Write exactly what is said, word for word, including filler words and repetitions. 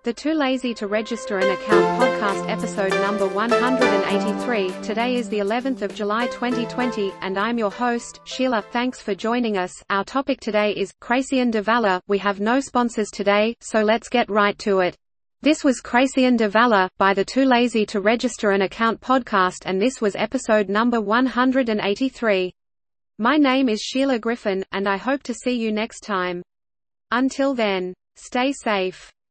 The Too Lazy to Register an Account podcast episode number one hundred eighty-three. Today is the eleventh of July twenty twenty, and I'm your host, Sheila. Thanks for joining us. Our topic today is Cracian de Valor. We have no sponsors today, so let's get right to it. This was Cracian de Valor, by the Too Lazy to Register an Account podcast, and this was episode number one hundred eighty-three. My name is Sheila Griffin, and I hope to see you next time. Until then, stay safe.